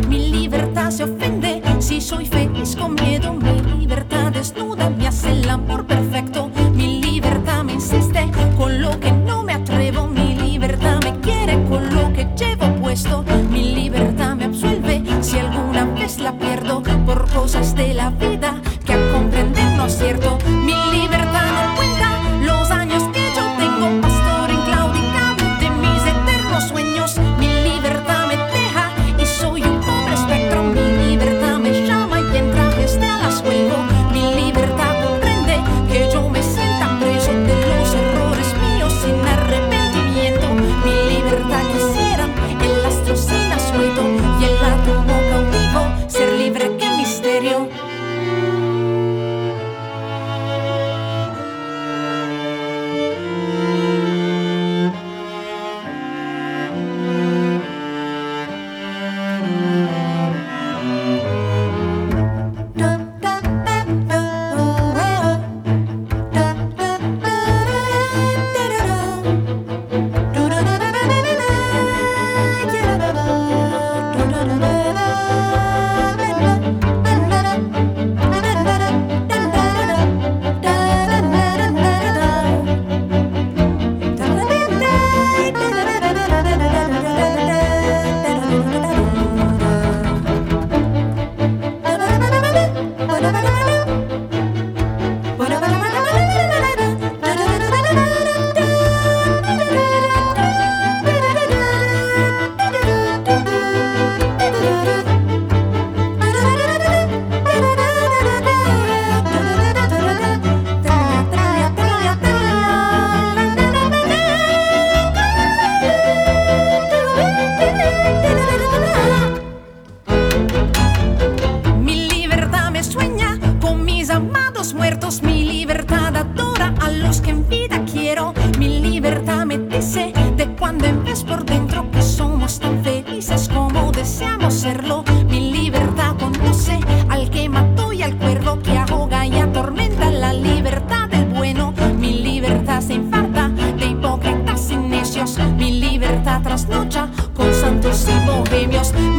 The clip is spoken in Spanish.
Mi libertad se ofende si soy feliz con miedo. Mi libertad desnuda me hace el amor perfecto. Mi libertad me insiste con lo que no me atrevo. Mi libertad me quiere con lo que llevo puesto. Mi libertad me absuelve si alguna vez la pierdo por cosas de la vida que a comprender no es cierto. Mi libertad no cuenta los años que yo tengo, pastor inclaudicable de mis eternos sueños. Mi libertad me deja y soy un pobre espectro. Mi libertad me llama y en trajes de alas vuelvo. Mi libertad comprende que yo me sienta preso de los errores míos sin arrepentimiento. Mi libertad quisiera el astro sin asueto y el átomo cautivo, ser libre, qué misterio. Muertos, mi libertad adora a los que en vida quiero. Mi libertad me dice de cuando en vez por dentro que somos tan felices como deseamos serlo. Mi libertad conoce al que mató y al cuervo que ahoga y atormenta la libertad del bueno. Mi libertad se infarta de hipócritas y necios. Mi libertad trasnocha con santos y bohemios.